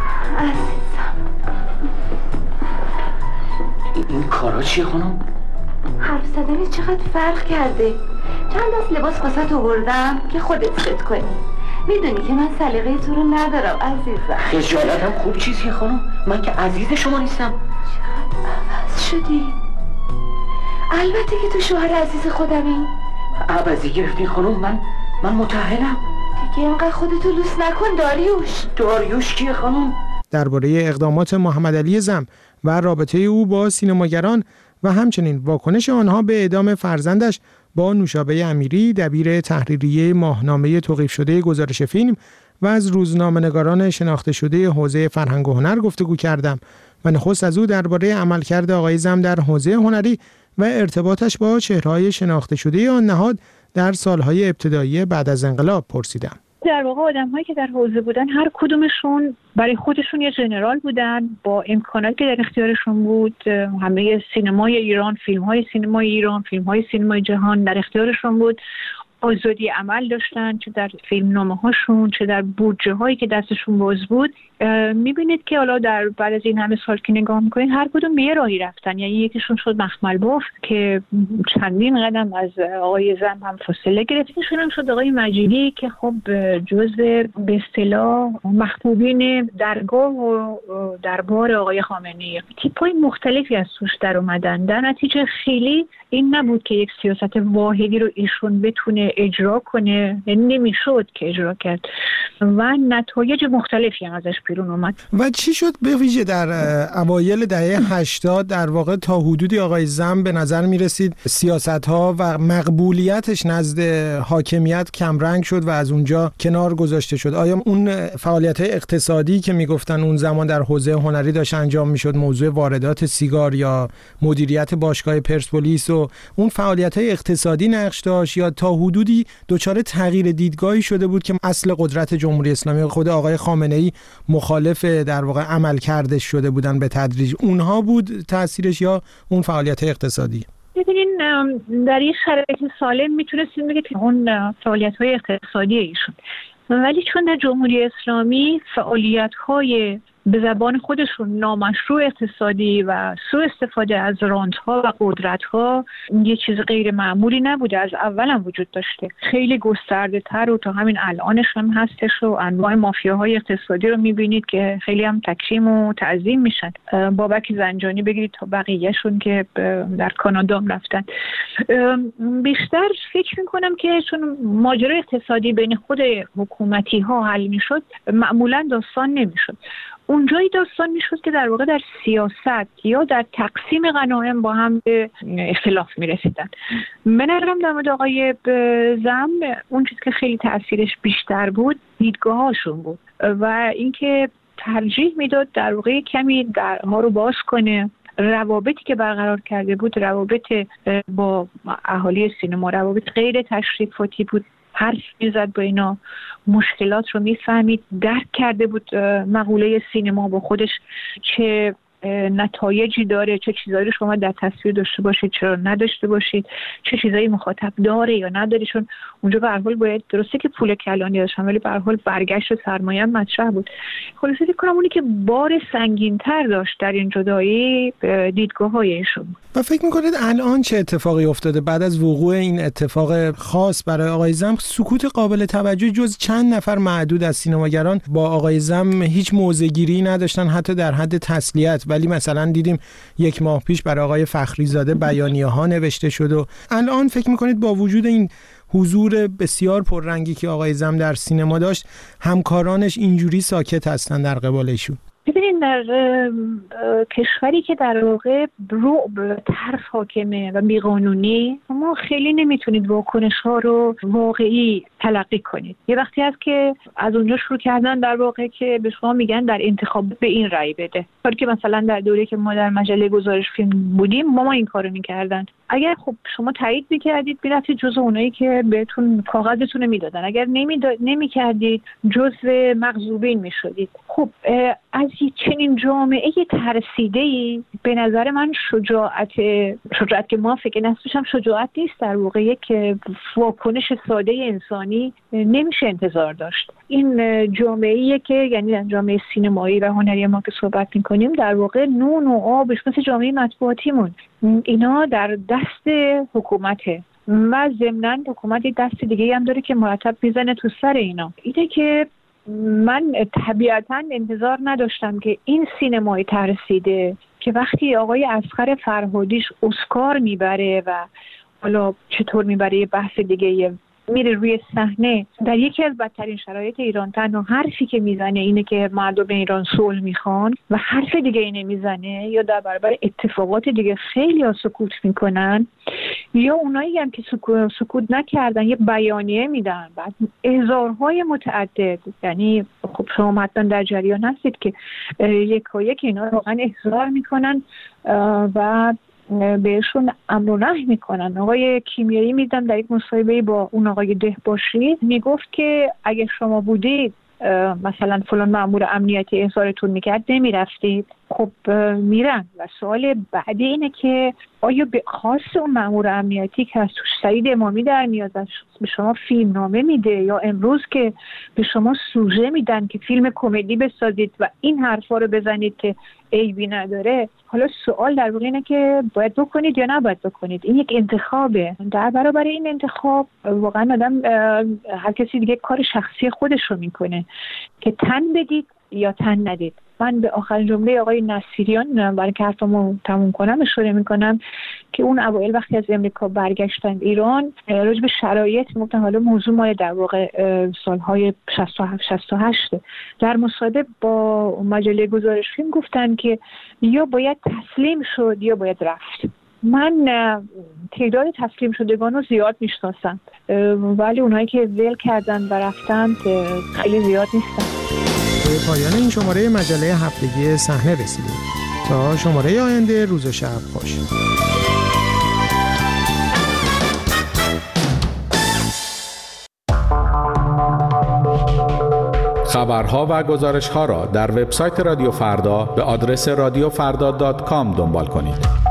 این کارا چیه خانم؟
حرف زدن چقدر فرق کرده. چند دست لباس واسه آوردم که خودت فکر کنی. میدونی که من سلیقه تو رو ندارم عزیزم.
خجالتم خوب چیزیه خانم. من که عزیز شما نیستم.
چقدر عوض شدی. البته که تو شوهر عزیز خودمی.
عوضی گرفتین خانم. من متأهلم.
دیگه اینقدر خودتو لوس نکن داریوش.
داریوش کیه خانم؟
درباره اقدامات محمد علی زم و رابطه او با سینماگران و همچنین واکنش آنها به اعدام فرزندش با نوشابه امیری دبیر تحریریه ماهنامه توقیف شده گزارش فیلم و از روزنامه‌نگاران شناخته شده حوزه فرهنگ و هنر گفتگو کردم و نخست از او درباره عملکرد آقای زم در حوزه هنری و ارتباطش با چهره‌های شناخته شده آن نهاد در سالهای ابتدایی بعد از انقلاب پرسیدم.
در واقع آدم‌هایی که در حوزه بودن هر کدومشون برای خودشون یه ژنرال بودن با امکاناتی که در اختیارشون بود. همه سینمای ایران، فیلم‌های سینمای ایران، فیلم‌های سینمای جهان در اختیارشون بود. آزادی عمل داشتن، چه در فیلمنامه‌هاشون چه در بودجه‌هایی که دستشون باز بود. می‌بینید که حالا در بعد از این همه سال که نگاه می‌کنید هر کدوم به یه راهی رفتن. یعنی یکیشون شد مخملباف که چندین قدم از آقای زم هم فاصله گرفت. یکیشون شد آقای مجیدی که خب جزء به اصطلاح محبوبین درگاه و دربار آقای خامنه‌ای. تیپ‌های مختلفی از توش در اومدن. در نتیجه خیلی این نبود که یک سیاست واحدی رو ایشون بتونه اجرا کنه، نمیشد که اجرا کرد و نتایج مختلفی هم ازش بیرون اومد.
و چی شد به ویژه در اوایل دهه 80 در واقع تا حدودی آقای زم به نظر می رسید سیاست‌ها و مقبولیتش نزد حاکمیت کمرنگ شد و از اونجا کنار گذاشته شد؟ آیا اون فعالیت‌های اقتصادی که میگفتن اون زمان در حوزه هنری داشت انجام میشد، موضوع واردات سیگار یا مدیریت باشگاه پرسپولیس و اون فعالیت‌های اقتصادی نقش داشت، یا تا حدودی دچار تغییر دیدگاهی شده بود که اصل قدرت جمهوری اسلامی خود آقای خامنه‌ای مخالف در واقع عملکردش شده بودن به تدریج؟ اونها بود تأثیرش یا اون فعالیت‌های اقتصادی؟
ببینین در این شرایط سالم میتونستیم بگید که اون فعالیت‌های اقتصادی ایشون، ولی چون در جمهوری اسلامی فعالیت‌های به زبان خودشون نامشروع اقتصادی و سوء استفاده از رانت‌ها و قدرت‌ها یه چیز غیر معمولی نبوده، از اول هم وجود داشته، خیلی گسترده‌تر و تا همین الانش هم هستش و انواع مافیاهای اقتصادی رو می‌بینید که خیلی هم تکریم و تعظیم میشن. بابک زنجانی بگیرید تا بقیه‌شون که در کانادا هم رفتن. بیشتر فکر می‌کنم که چون ماجرای اقتصادی بین خود حکومتی‌ها حل می‌شد، معمولاً داستان نمی‌شد. اونجایی داستان میشد که در واقع در سیاست یا در تقسیم غنایم با هم به اختلاف میرسیدن. من ارم در مورد آقای زم اون چیز که خیلی تأثیرش بیشتر بود دیدگاهاشون بود و اینکه ترجیح میداد در واقع کمی درها رو باز کنه. روابطی که برقرار کرده بود روابط با اهالی سینما، روابط غیر تشریفاتی بود، حرف میزد با اینا، مشکلات رو میفهمید، درک کرده بود مقوله سینما با خودش چه نتایجی داره، چه چیزایی رو شما در تصویر داشته باشید، چرا نداشته باشید، چه چیزایی مخاطب داره یا نداره. چون اونجا به هر حال باید، درسته که پول کلانی داشتن ولی به هر حال برگشت و سرمایه هم مطرح بود. خلاصه فکر کنم اونی که بار سنگین‌تر داشت در این جدایی دیدگاه‌های ایشون.
و فکر می‌کنید الان چه اتفاقی افتاده بعد از وقوع این اتفاق خاص برای آقای زم؟ سکوت قابل توجه جز چند نفر معدود از سینماگران با آقای زم هیچ موضع‌گیری نداشتن، حتی در حد تسلیت. ولی مثلا دیدیم 1 ماه پیش برای آقای فخریزاده بیانیه‌ها نوشته شد و الان فکر می‌کنید با وجود این حضور بسیار پررنگی که آقای زم در سینما داشت همکارانش اینجوری ساکت هستن در قبال ایشون؟
ببینید در کشوری که در واقع رعب ترس حاکمه و بیقانونی، ما خیلی نمیتونید واکنش‌ها رو واقعی تلقی کنید. یه وقتی هست که از اونجا شروع کردن در واقع که به شما میگن در انتخاب به این رأی بده، کاری که مثلا در دوره که ما در مجله گزارش فیلم بودیم ما این کارو میکردن. اگر خب شما تایید میکردید میرفتید جزو اونایی که بهتون کاغذتون رو میدادن، اگر نمیکردید جزو مغضوبین میشدید. خب از چنین جامعه ترسیده‌ای به نظر من شجاعت که ما فکر نسبش هم شجاعت نیست، در واقع یک واکنش ساده انسانی نمیشه انتظار داشت. این جامعه‌ایه که یعنی جامعه سینمایی و هنری ما که صحبت می‌کنیم در واقع نون و آبش مثل جامعه مطبوعاتیمون، اینا در دست حکومته و ضمناً حکومت دست دیگه هم داره که مرتب میزنه تو سر اینا. اینه که من طبیعتاً انتظار نداشتم که این سینمای ترسیده که وقتی آقای اصغر فرهادیش اسکار میبره و حالا چطور میبره یه بحث دیگه، میره روی صحنه در یکی از بدترین شرایط ایران، تنها حرفی که میزنه اینه که مردم ایران صلح میخوان و حرف دیگه ای نمیزنه، یا در برابر اتفاقات دیگه خیلی ها سکوت میکنن، یا اونایی هم که سکوت نکردن یه بیانیه میدن بعد هزارهای متعدد. یعنی خب شما حتما در جریان هستید که یک اینا واقعا احضار میکنن و بهشون امر و نهی میکنن. آقای کیمیایی میدم در یک مصاحبه با اون آقای دهباشی میگفت که اگه شما بودید مثلا فلان مأمور امنیتی احضارتون میکرد نمیرفتید. خب میرن و سوال بعدی اینه که آیا به خاص اون مأمور امنیتی که از توش سعید امامی در میاد به شما فیلم نامه میده، یا امروز که به شما سوژه میدن که فیلم کمدی بسازید و این حرفا رو بزنید که عیبی نداره، حالا سوال در واقع اینه که باید بکنید یا نباید بکنید. این یک انتخابه. در برابر این انتخاب واقعا آدم هر کسی دیگه کار شخصی خودش رو میکنه که تن بدید یا تن ندید. من به آخرین جمله آقای نصیریان برای که حرفمو تموم کنم اشاره میکنم که اون اوایل وقتی از امریکا برگشتن ایران راجع به شرایط میگفتن، حالا موضوع مال در واقع سالهای 67 68 در مصاحبه با مجله گزارش فیلم گفتن که یا باید تسلیم شد یا باید رفت. من تعداد تسلیم شدگان رو زیاد میشناسم، ولی اونایی که ول کردن و رفتن خیلی زیاد نیستن.
به پایان این شماره مجله هفتگی صحنه رسیدیم. تا شماره آینده، روز و شب خوش.
خبرها و گزارش‌ها را در وبسایت رادیو فردا به آدرس radiofrda.com دنبال کنید.